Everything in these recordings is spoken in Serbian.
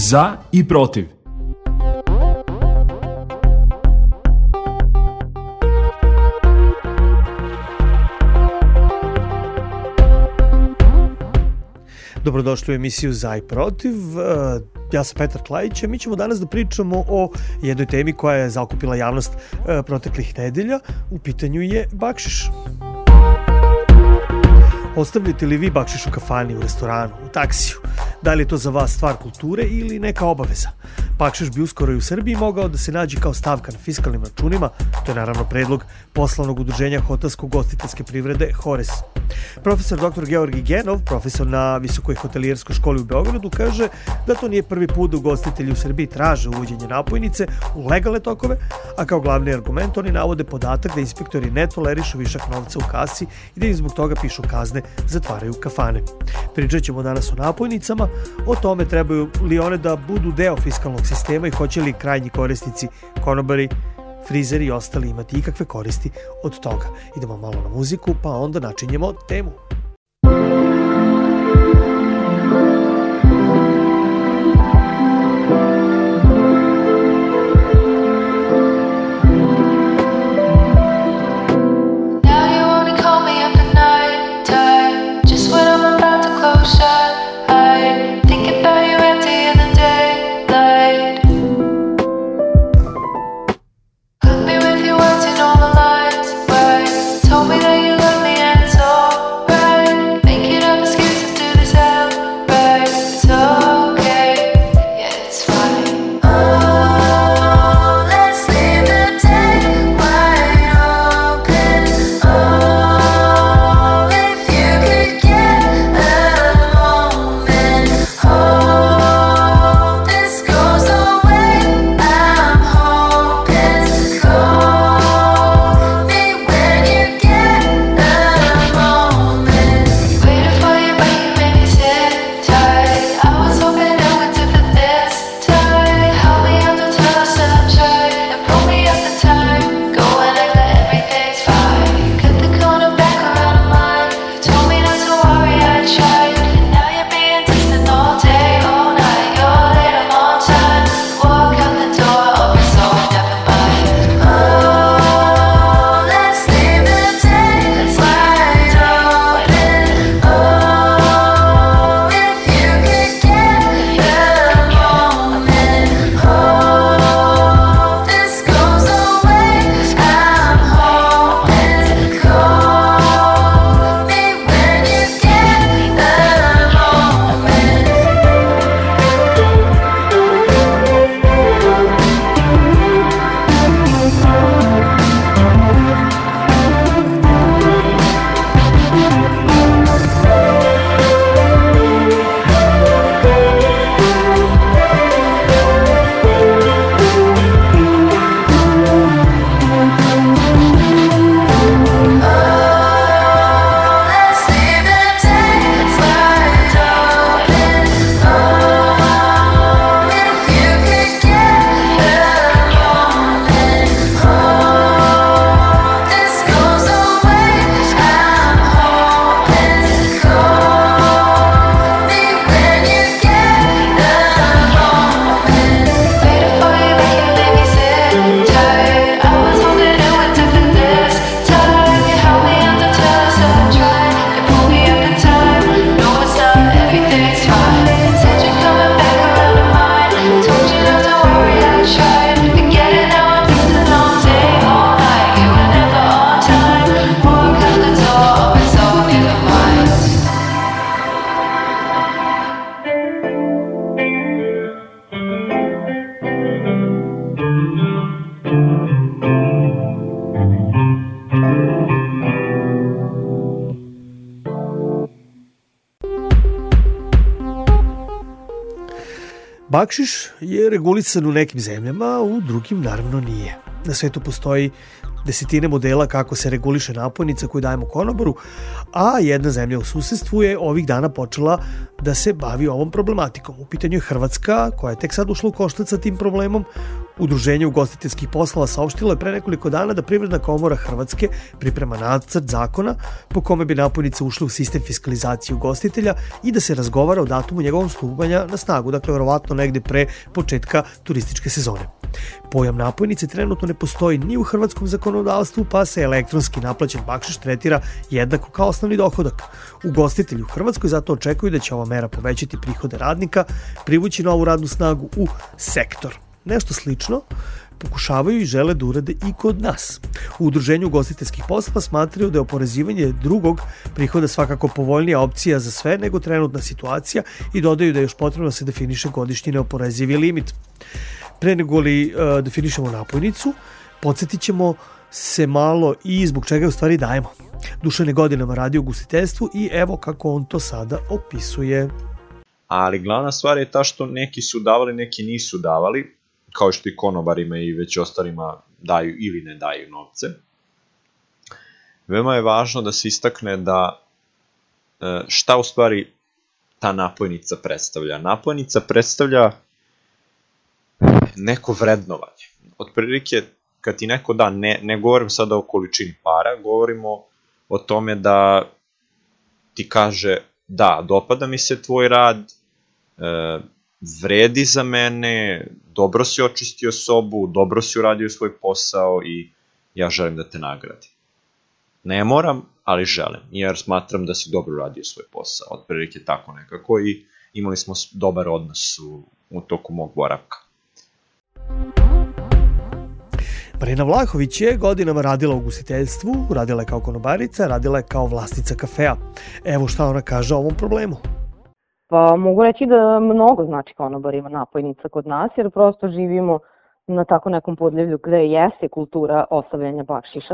Za i protiv. Dobrodošli u emisiju Za i protiv. Ja sam Petar Klajić, a mi ćemo danas da pričamo o jednoj temi koja je zaokupila javnost proteklih nedelja. U pitanju je bakšiš. Ostavljate li vi bakšiš u kafani, u restoranu, u taksiju? Da li je to za vas stvar kulture ili neka obaveza? Bakšiš bi uskoro i u Srbiji mogao da se nađe kao stavka na fiskalnim računima. To je naravno predlog poslovnog udruženja hotelsko-gostiteljske privrede HORES. Profesor dr. Georgi Genov, profesor na Visokoj hotelijerskoj školi u Beogradu, kaže da to nije prvi put da ugostitelji u Srbiji traže uvođenje napojnice u legalne tokove, a kao glavni argument oni navode podatak da inspektori ne tolerišu višak novca u kasi i da im zbog toga pišu kazne, zatvaraju kafane. Pričat ćemo danas o napojnicama, o tome trebaju li one da budu deo fiskalnog sistema i hoće li krajnji korisnici, konobari, frizeri i ostali imati ikakve koristi od toga. Idemo malo na muziku, pa onda načinjemo temu. Bakšiš je regulisan u nekim zemljama, u drugim naravno nije. Na svetu postoji desetine modela kako se reguliše napojnica koju dajemo konobaru, a jedna zemlja u susedstvu je ovih dana počela da se bavi ovom problematikom. U pitanju je Hrvatska, koja je tek sad ušla u koštac sa tim problemom. Udruženje ugostiteljskih poslova saopštilo je pre nekoliko dana da Privredna komora Hrvatske priprema nacrt zakona po kome bi napojnice ušle u sistem fiskalizacije ugostitelja i da se razgovara o datumu njegovog stupanja na snagu, dakle verovatno negde pre početka turističke sezone. Pojam napojnice trenutno ne postoji ni u hrvatskom zakonodavstvu, pa se elektronski naplaćen bakšiš tretira jednako kao osnovni dohodak. Ugostitelji u Hrvatskoj zato očekuju da će ova mera povećati prihode radnika, privući novu radnu snagu u sektor. Nešto slično pokušavaju i žele da urade i kod nas. U Udruženju ugostiteljskih poslova smatraju da je oporezivanje drugog prihoda svakako povoljnija opcija za sve nego trenutna situacija i dodaju da je još potrebno da se definiše godišnji neoporezivi limit. Pre nego li definišemo napojnicu, podsjetit ćemo se malo i zbog čega je u stvari dajemo. Dušan je godinama radi u ugostiteljstvu i evo kako on to sada opisuje. Ali glavna stvar je ta što neki su davali, neki nisu davali, kao što i konobarima i već ostalima daju ili ne daju novce. Veoma je važno da se istakne da šta u stvari ta napojnica predstavlja. Napojnica predstavlja neko vrednovanje. Otprilike, kad ti neko da, ne govorim sada o količini para, govorimo o tome da ti kaže da, dopada mi se tvoj rad, vredi za mene, dobro si očistio sobu, dobro si uradio svoj posao i ja želim da te nagradim. Ne moram, ali želim, jer smatram da si dobro uradio svoj posao. Otprilike tako nekako i imali smo dobar odnos u toku mog boravka. Marina Vlahović je godinama radila u ugostiteljstvu, radila je kao konobarica, radila je kao vlasnica kafea. Evo šta ona kaže o ovom problemu. Pa mogu reći da mnogo znači konobarima napojnica kod nas, jer prosto živimo na tako nekom podneblju gde jeste kultura ostavljanja bakšiša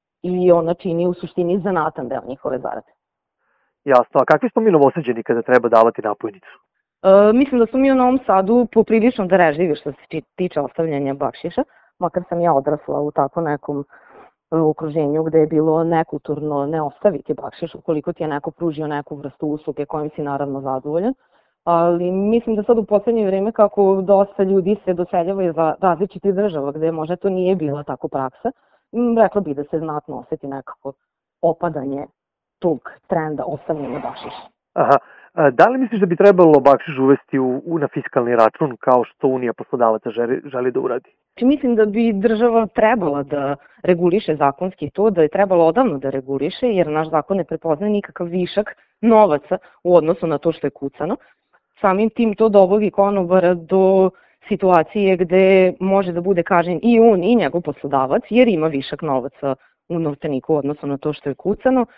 i ona čini u suštini zanatan deo njihove zarade. Jasno, a kakvi smo mi Novosađani kada treba davati napojnicu? Mislim da smo mi u Novom Sadu poprilično darežljivi što se tiče ostavljanja bakšiša, makar sam ja odrasla u tako nekom okruženju gde je bilo nekulturno ne ostaviti bakšiš ukoliko ti je neko pružio neku vrstu usluge kojim si naravno zadovoljan. Ali mislim da sad u poslednje vreme kako dosta ljudi se doseljava iz različitih država gde možda to nije bila tako praksa, rekla bih da se znatno oseti nekako opadanje tog trenda ostavljanja bakšiša. Aha. Da li misliš da bi trebalo bakšiš uvesti na fiskalni račun kao što Unija poslodavaca želi da uradi? Mislim da bi država trebala da reguliše zakonski to, da je trebalo odavno da reguliše, jer naš zakon ne prepoznaje nikakav višak novaca u odnosu na to što je kucano. Samim tim to dovodi konobara do situacije gde može da bude kažnjen i on i njegov poslodavac, jer ima višak novaca u novčaniku u odnosu na to što je kucano,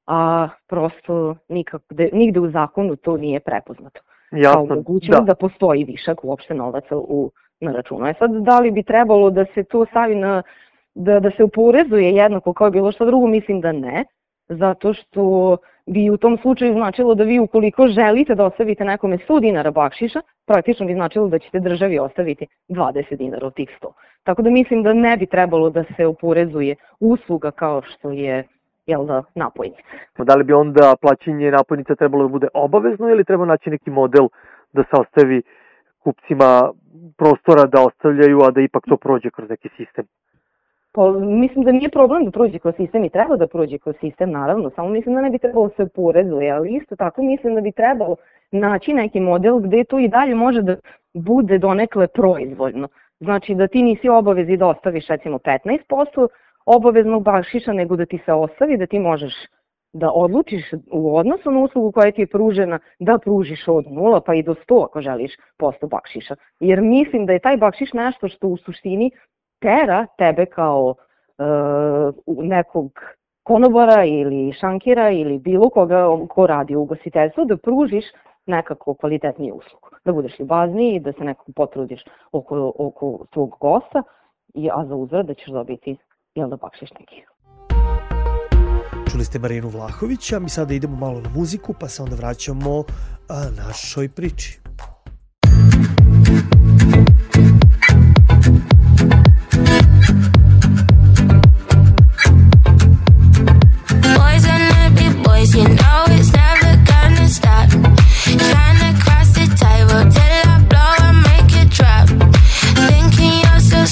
a prosto nigde u zakonu to nije prepoznato. Kao mogućnost da postoji višak uopšte novaca na računu. Sad, da li bi trebalo da se to stavi da se oporezuje jednako kao bilo što drugo, mislim da ne, zato što bi u tom slučaju značilo da vi ukoliko želite da ostavite nekome 100 dinara bakšiša, praktično bi značilo da ćete državi ostaviti 20 dinara od tih 100. Tako da mislim da ne bi trebalo da se oporezuje usluga kao što je napojnica. Da li bi onda plaćanje napojnica trebalo da bude obavezno ili treba naći neki model da se ostavi kupcima prostora da ostavljaju, a da ipak to prođe kroz neki sistem? Pa, mislim da nije problem da prođe kroz sistem i treba da prođe kroz sistem, naravno, samo mislim da ne bi trebalo se oporezuje, ali isto tako mislim da bi trebalo naći neki model gde to i dalje može da bude donekle proizvoljno. Znači da ti nisi obavezi da ostaviš recimo 15% obaveznog bakšiša, nego da ti se ostavi, da ti možeš da odlučiš u odnosu na uslugu koja ti je pružena, da pružiš od 0 pa i do 100 ako želiš posto bakšiša. Jer mislim da je taj bakšiš nešto što u suštini tera tebe kao nekog konobara ili šankira ili bilo koga ko radi u ugostiteljstvu da pružiš nekako kvalitetniju uslugu. Da budeš ljubazniji, da se nekako potrudiš oko tvog gosta, a za uzvrat da ćeš dobiti bakšiš neki. Čuli ste Marinu Vlahović, a mi sada idemo malo na muziku, pa se onda vraćamo našoj priči. Boys gonna be boys, you know it's never gonna stop. Trying to cross the tightrope till I blow and make it drop. Thinking you're so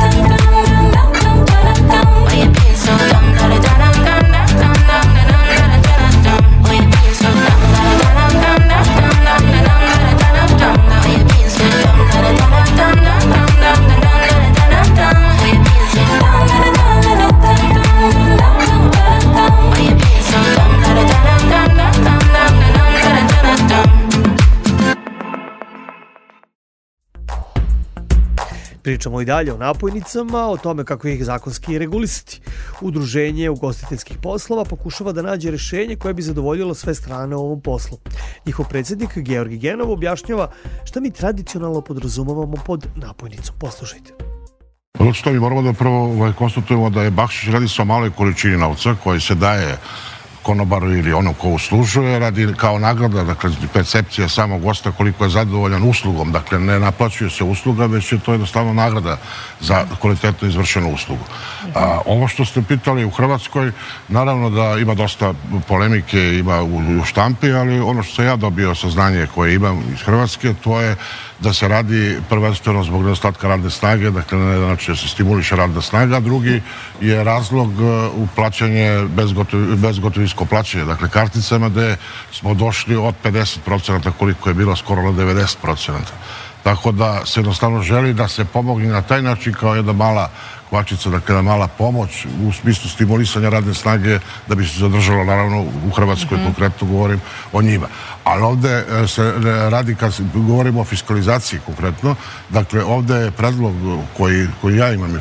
Pričamo i dalje o napojnicama, o tome kako ih zakonski regulisati. Udruženje ugostiteljskih poslova pokušava da nađe rešenje koje bi zadovoljilo sve strane u ovom poslu. Njihov predsjednik Georgi Genov objašnjava šta mi tradicionalno podrazumevamo pod napojnicom. Poslušajte. Zato što mi moramo da prvo konstatujemo da je bakšiš radi se o maloj količini novca koji se daje konobaru ili onom ko uslužuje, radi kao nagrada, dakle, percepcija samog gosta koliko je zadovoljan uslugom, dakle, ne naplaćuje se usluga, već je to jednostavno nagrada za kvalitetno izvršenu uslugu. Ovo što ste pitali u Hrvatskoj, naravno da ima dosta polemike, ima u štampi, ali ono što sam ja dobio saznanje koje imam iz Hrvatske, to je da se radi prvenstveno zbog nedostatka radne snage, dakle na jedan način se stimuliše radna snaga, drugi je razlog u plaćanje bezgotovinsko plaćanje, dakle karticama gde smo došli od 50% koliko je bilo skoro na 90%. Tako da se jednostavno želi da se pomogne na taj način kao jedna mala kvačica, dakle jedna mala pomoć u smislu stimulisanja radne snage da bi se zadržalo, naravno u Hrvatskoj konkretno govorim o njima. Ali ovde se radi, kad govorimo o fiskalizaciji konkretno, dakle ovde je predlog koji ja imam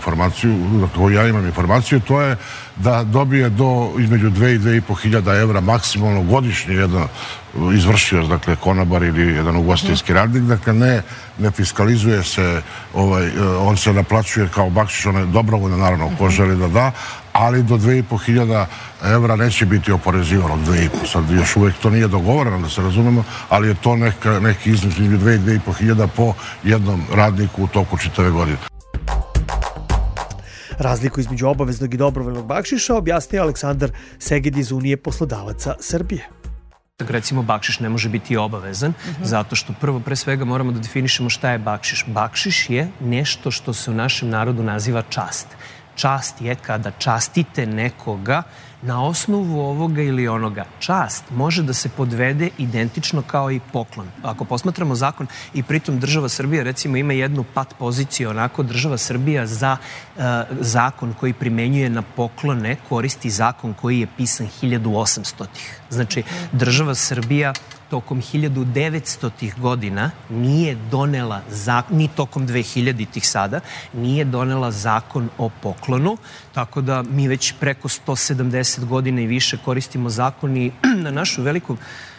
informaciju, to je da dobije do između 2 i 2,5 hiljada evra maksimalno godišnje jedan izvršioc, dakle konobar ili jedan ugostiteljski radnik, dakle ne fiskalizuje se, on se naplaćuje kao bakšiš, on je dobrovoljno naravno ko želi da da, ali do 2,5 hiljada evra neće biti oporezivano 2,5. Sad još uvijek to nije dogovoreno, da se razumemo, ali je to neki iznos između 2 i 2,5 hiljada po jednom radniku u toku čitave godine. Razliku između obaveznog i dobrovoljnog bakšiša objasnio Aleksandar Seged iz Unije poslodavaca Srbije. Recimo, bakšiš ne može biti obavezan, zato što prvo, pre svega, moramo da definišemo šta je bakšiš. Bakšiš je nešto što se u našem narodu naziva čast. Čast je kada častite nekoga na osnovu ovoga ili onoga. Čast može da se podvede identično kao i poklon. Ako posmatramo zakon i pritom država Srbija recimo ima jednu pat poziciju, onako država Srbija za zakon koji primenjuje na poklone koristi zakon koji je pisan 1800-ih. Znači, država Srbija tokom 1900-ih godina nije donela, ni tokom 2000-ih sada, nije donela zakon o poklonu, tako da mi već preko 170 godina i više koristimo zakon i na našu veliku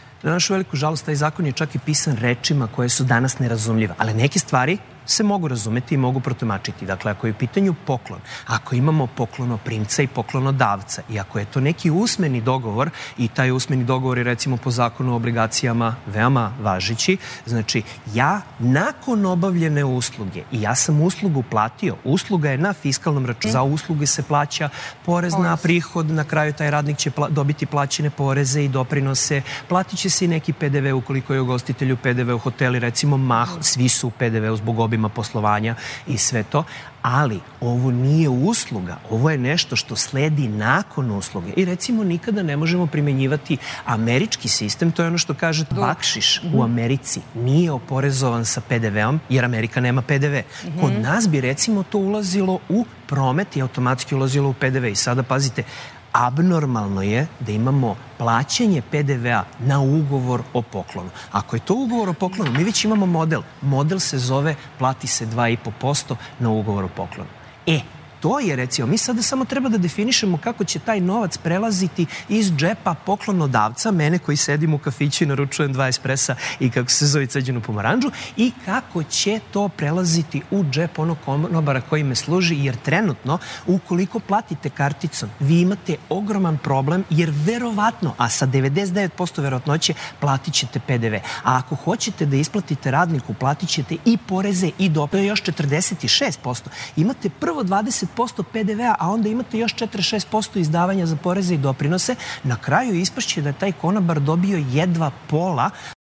žalost taj zakon je čak i pisan rečima koje su danas nerazumljive, ali neke stvari se mogu razumeti i mogu protumačiti. Dakle, ako je u pitanju poklon, ako imamo poklonoprimca i poklonodavca i ako je to neki usmeni dogovor i taj usmeni dogovor je recimo po zakonu o obligacijama veoma važeći, znači ja nakon obavljene usluge i ja sam uslugu platio, usluga je na fiskalnom računu, za usluge se plaća porez na prihod, na kraju taj radnik će dobiti plaćene poreze i doprinose, platit će se i neki PDV ukoliko je ugostitelju PDV u hoteli, recimo svi su u PDV-u zbog obima poslovanja i sve to, ali ovo nije usluga, ovo je nešto što sledi nakon usluge i recimo nikada ne možemo primenjivati američki sistem, to je ono što kažete, bakšiš u Americi nije oporezovan sa PDV-om jer Amerika nema PDV. Kod nas bi recimo to ulazilo u promet i automatski ulazilo u PDV i sada pazite, abnormalno je da imamo plaćanje PDV-a na ugovor o poklonu. Ako je to ugovor o poklonu, mi već imamo model. Model se zove plati se 2,5% na ugovor o poklonu. To je, recimo, mi sada samo treba da definišemo kako će taj novac prelaziti iz džepa poklonodavca, mene koji sedim u kafiću i naručujem 2 espresa i kako se zove ceđenu pomaranđu, i kako će to prelaziti u džep onog konobara koji me služi, jer trenutno, ukoliko platite karticom, vi imate ogroman problem, jer verovatno, a sa 99% verovatnoće, platit ćete PDV. A ako hoćete da isplatite radniku, platit ćete i poreze i doprinose još 46%. Imate prvo 20% 20% PDV-a, a onda imate još 46% izdavanja za poreze i doprinose, na kraju ispašće da je taj konobar dobio jedva pola.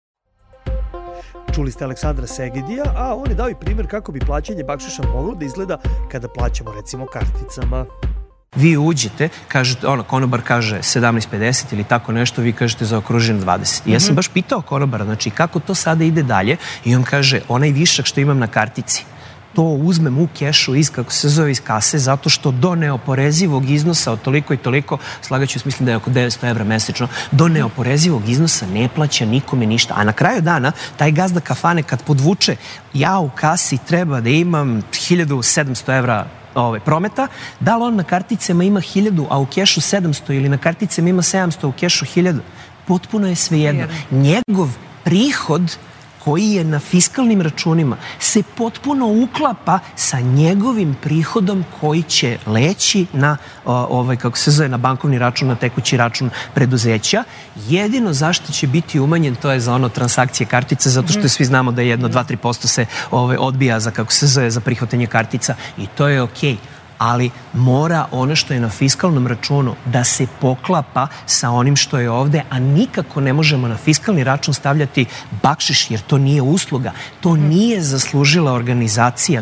Čuli ste Aleksandra Segedija, a on je dao i primjer kako bi plaćanje bakšiša moglo da izgleda kada plaćamo recimo karticama. Vi uđete, kažete, konobar kaže 17,50 ili tako nešto, vi kažete zaokružen 20. I ja sam baš pitao konobara, znači kako to sada ide dalje, i on kaže, onaj višak što imam na kartici, to uzmem u kešu iz kase, zato što do neoporezivog iznosa od toliko i toliko, slagaću, mislim da je oko 900 evra mesečno, do neoporezivog iznosa ne plaća nikome ništa. A na kraju dana, taj gazda kafane kad podvuče, ja u kasi treba da imam 1700 evra prometa, da li on na karticama ima 1000, a u kešu 700, ili na karticama ima 700, a u kešu 1000, potpuno je svejedno. Njegov prihod koji je na fiskalnim računima se potpuno uklapa sa njegovim prihodom koji će leći na, na bankovni račun, na tekući račun preduzeća. Jedino zašto će biti umanjen, to je za transakcije kartica, zato što svi znamo da je 2-3% se odbija za prihvatanje kartica, i to je okej. Ali mora ono što je na fiskalnom računu da se poklapa sa onim što je ovde, a nikako ne možemo na fiskalni račun stavljati bakšiš, jer to nije usluga, to nije zaslužila organizacija.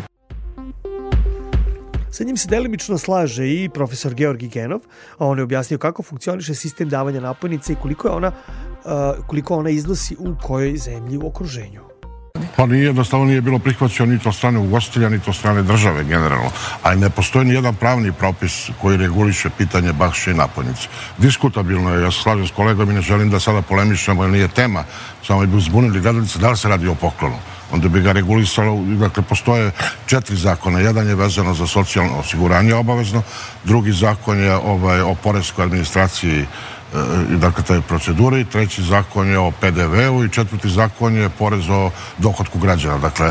Sa njim se delimično slaže i profesor Georgi Genov, a on je objasnio kako funkcioniše sistem davanja napojnice i koliko ona iznosi u kojoj zemlji u okruženju. Pa jednostavno nije bilo prihvaćeno ni to strane ugostitelja, ni to strane države generalno. Ali ne postoji ni jedan pravni propis koji reguliše pitanje bakšiša i napojnice. Diskutabilno je, ja se slažem s kolegom i ne želim da sada polemišemo, jer nije tema, samo bi uzbunili gledalice da li se radi o poklonu. Onda bi ga regulisalo, dakle, postoje 4 zakona. Jedan je vezano za socijalno osiguranje obavezno, drugi zakon je o poreskoj administraciji, dakle, taj procedure, i treći zakon je o PDV-u i četvrti zakon je porez o dohotku građana. Dakle,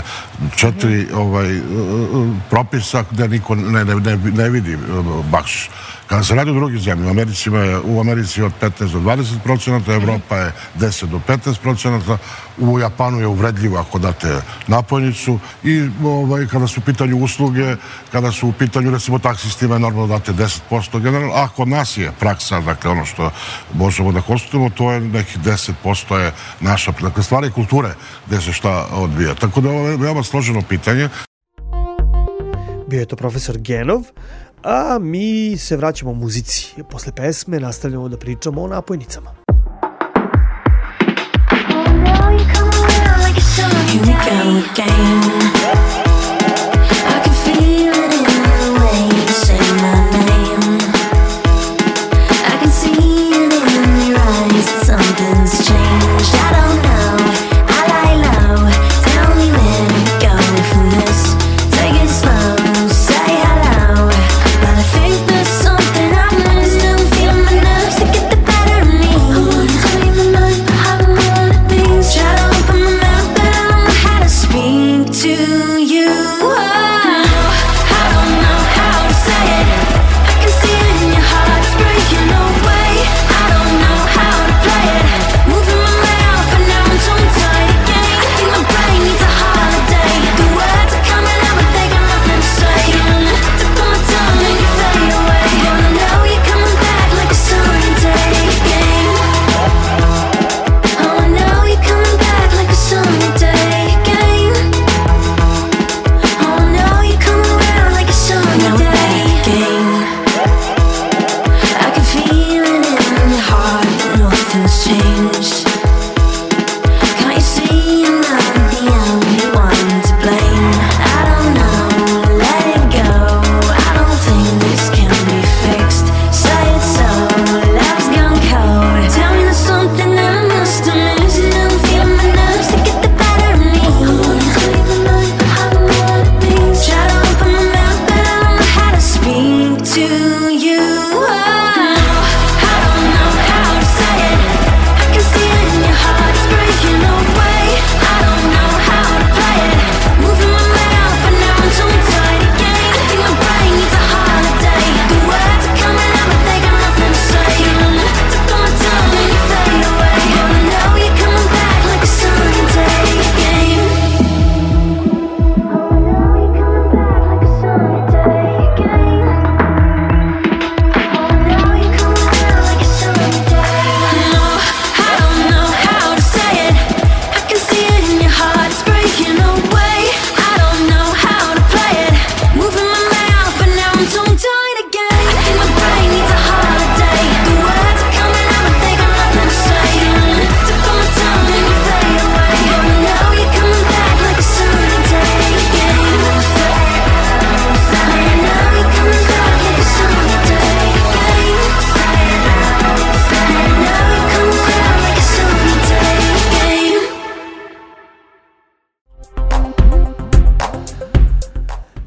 4 propisa gde niko ne vidi bakšiš. Kada se radi o drugim zemljama, u Americi je od 15 do 20%, Evropa je 10 do 15%, u Japanu je uvredljivo ako date napojnicu, i kada su u pitanju usluge, kada su u pitanju recimo taksistima je normalno date 10% generalno, a kod nas je praksa, dakle ono što možemo da konstatujemo, to je nekih 10% je naša, dakle, stvari kulture gde se šta odbija. Tako da ovo je veoma složeno pitanje. Bio je to profesor Genov, a mi se vraćamo u muzici. Posle pesme nastavljamo da pričamo o napojnicama. Here we go again. I can feel it in the way you say my name. I can see it in your eyes that something's changed. I don't know, I lie low. Tell me where to go from this. Take it slow, say hello. But I think there's something I missed. I'm feeling my nerves to get the better of me. I wanna tell you my mind, but I have more things. Try to open my mouth, but I don't know how to speak to you.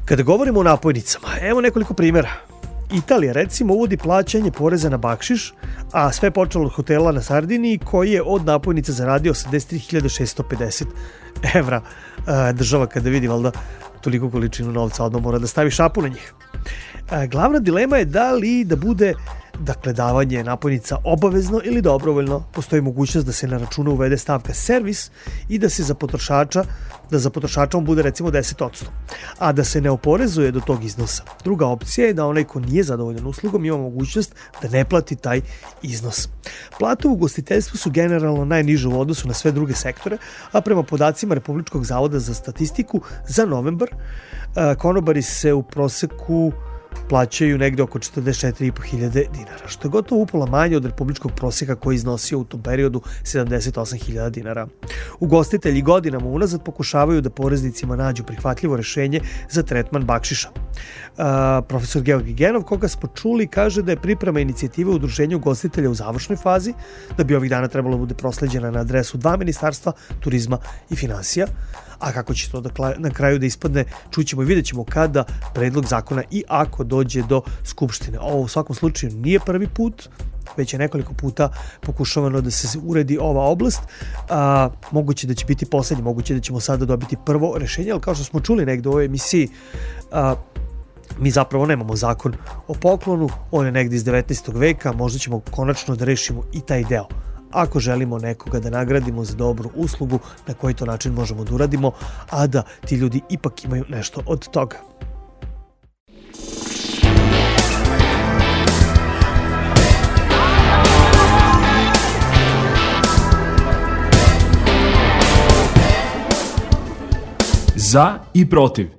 Kada govorimo o napojnicama, evo nekoliko primjera. Italija, recimo, uvodi plaćanje poreza na bakšiš, a sve počelo od hotela na Sardiniji koji je od napojnica zaradio 83.650 evra. Država kada vidi valjda toliko količinu novca odmah mora da stavi šapu na njih. Glavna dilema je da li da bude davanje napojnica obavezno ili dobrovoljno. Postoji mogućnost da se na računu uvede stavka servis i da se za potrošača on bude recimo 10%, a da se ne oporezuje do tog iznosa. Druga opcija je da onaj ko nije zadovoljan uslugom ima mogućnost da ne plati taj iznos. Plate u ugostiteljstvu su generalno najniže u odnosu na sve druge sektore, a prema podacima Republičkog zavoda za statistiku za novembar konobari se u proseku plaćaju negde oko 44.500 dinara, što je gotovo upola manje od republičkog prosjeka koji je iznosio u tom periodu 78.000 dinara. Ugostitelji godinama unazad pokušavaju da poreznicima nađu prihvatljivo rešenje za tretman bakšiša. Profesor Georgi Genov, koga smo čuli, kaže da je priprema inicijative udruženja ugostitelja u završnoj fazi, da bi ovih dana trebalo bude prosleđena na adresu 2 ministarstva, turizma i finansija. A kako će to na kraju da ispadne, čućemo i vidjet ćemo kada predlog zakona i ako dođe do Skupštine. Ovo u svakom slučaju nije prvi put, već je nekoliko puta pokušavano da se uredi ova oblast. Moguće da će biti poslednji, moguće da ćemo sada dobiti prvo rešenje, ali kao što smo čuli negde u ovoj emisiji, mi zapravo nemamo zakon o poklonu, on je negde iz 19. veka, možda ćemo konačno da rešimo i taj deo. Ako želimo nekoga da nagradimo za dobru uslugu, na koji to način možemo da uradimo, a da ti ljudi ipak imaju nešto od toga. Za i protiv.